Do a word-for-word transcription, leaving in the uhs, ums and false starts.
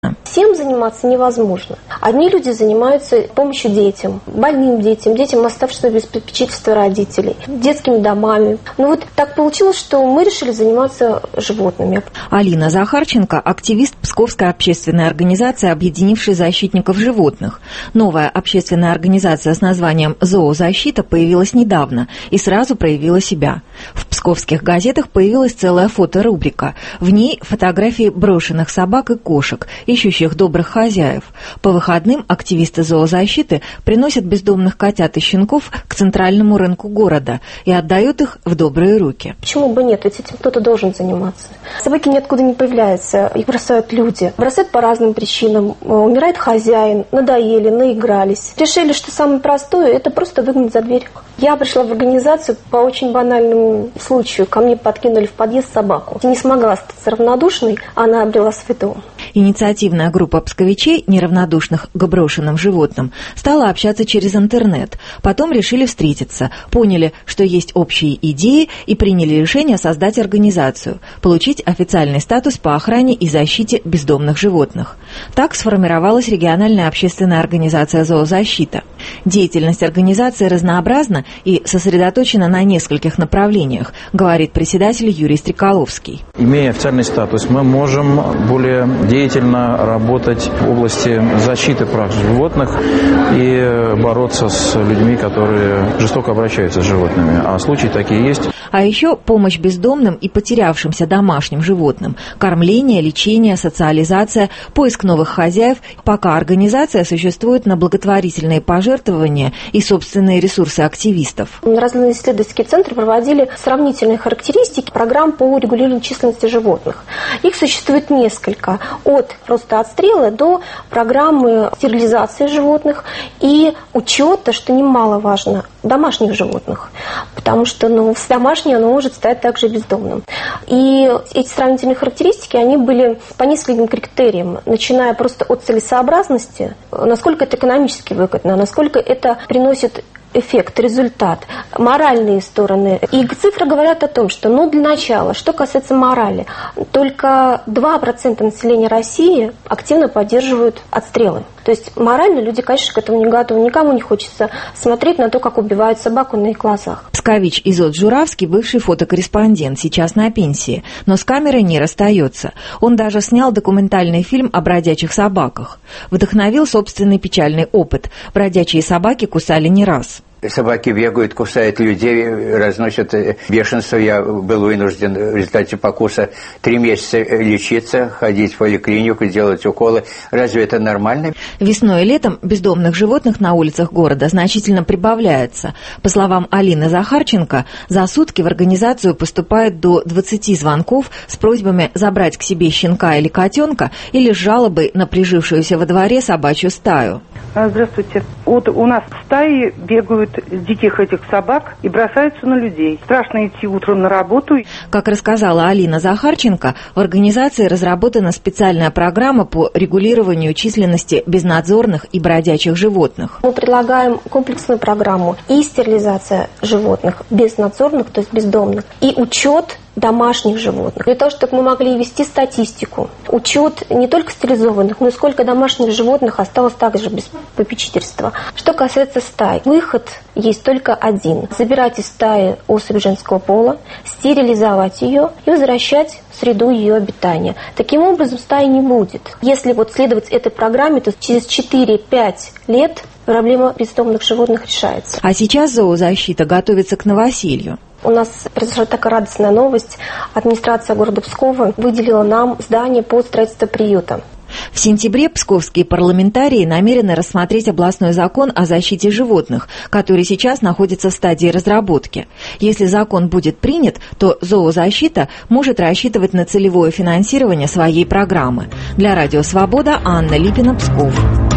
интересно. Всем заниматься невозможно. Одни люди занимаются помощью детям, больным детям, детям, оставшимся без попечительства родителей, детскими домами. Ну вот так получилось, что мы решили заниматься животными. Алина Захарченко – активист Псковской общественной организации, объединившей защитников животных. Новая общественная организация с названием «Зоозащита» появилась недавно и сразу проявила себя. В псковских газетах появилась целая фоторубрика. В ней фотографии брошенных собак и кошек, ищущих добрых хозяев. По выходным активисты зоозащиты приносят бездомных котят и щенков к центральному рынку города и отдают их в добрые руки. Почему бы нет? Ведь этим кто-то должен заниматься. Собаки ниоткуда не появляются, их бросают люди. Бросают по разным причинам. Умирает хозяин, надоели, наигрались. Решили, что самое простое – это просто выгнать за дверь. Я пришла в организацию по очень банальному случаю. Ко мне подкинули в подъезд собаку. Не смогла остаться равнодушной, она обрела свой дом. Инициативная группа псковичей, неравнодушных к брошенным животным, стала общаться через интернет. Потом решили встретиться, поняли, что есть общие идеи и приняли решение создать организацию, получить официальный статус по охране и защите бездомных животных. Так сформировалась региональная общественная организация «Зоозащита». Деятельность организации разнообразна и сосредоточена на нескольких направлениях, говорит председатель Юрий Стрекаловский. Имея официальный статус, мы можем более деятельно работать в области защиты прав животных и бороться с людьми, которые жестоко обращаются с животными. А случаи такие есть. А еще помощь бездомным и потерявшимся домашним животным, кормление, лечение, социализация, поиск новых хозяев. Пока организация существует на благотворительные пожертвования и собственные ресурсы активистов. Разные исследовательские центры проводили сравнительные характеристики программ по регулированию численности животных. Их существует несколько. От просто отстрела до программы стерилизации животных и учета, что немаловажно, домашних животных. Потому что ну, с домашней оно может стать также бездомным. И эти сравнительные характеристики, они были по нескольким критериям, начиная просто от целесообразности, насколько это экономически выгодно, насколько это приносит эффект, результат, моральные стороны. И цифры говорят о том, что, ну, для начала, что касается морали, только два процента населения России активно поддерживают отстрелы. То есть морально люди, конечно, к этому не готовы. Никому не хочется смотреть на то, как убивают собаку на их глазах. Пскович Изот Журавский, бывший фотокорреспондент, сейчас на пенсии, но с камерой не расстается. Он даже снял документальный фильм о бродячих собаках. Вдохновил собственный печальный опыт. Бродячие собаки кусали не раз. Собаки бегают, кусают людей, разносят бешенство. Я был вынужден в результате покуса три месяца лечиться, ходить в поликлинику, делать уколы. Разве это нормально? Весной и летом бездомных животных на улицах города значительно прибавляется. По словам Алины Захарченко, за сутки в организацию поступает до двадцати звонков с просьбами забрать к себе щенка или котенка или с жалобой на прижившуюся во дворе собачью стаю. Здравствуйте. Вот у нас в стае бегают диких этих собак и бросаются на людей. Страшно идти утром на работу. Как рассказала Алина Захарченко, в организации разработана специальная программа по регулированию численности безнадзорных и бродячих животных. Мы предлагаем комплексную программу и стерилизация животных безнадзорных, то есть бездомных, и учет домашних животных. Для того, чтобы мы могли вести статистику, учет не только стерилизованных, но и сколько домашних животных осталось также без попечительства. Что касается стай, выход есть только один. Забирать из стаи особь женского пола, стерилизовать ее и возвращать в среду ее обитания. Таким образом, стаи не будет. Если вот следовать этой программе, то через четыре-пять лет проблема бездомных животных решается. А сейчас зоозащита готовится к новоселью. У нас произошла такая радостная новость. Администрация города Пскова выделила нам здание под строительство приюта. В сентябре псковские парламентарии намерены рассмотреть областной закон о защите животных, который сейчас находится в стадии разработки. Если закон будет принят, то зоозащита может рассчитывать на целевое финансирование своей программы. Для Радио Свобода Анна Липина, Псков.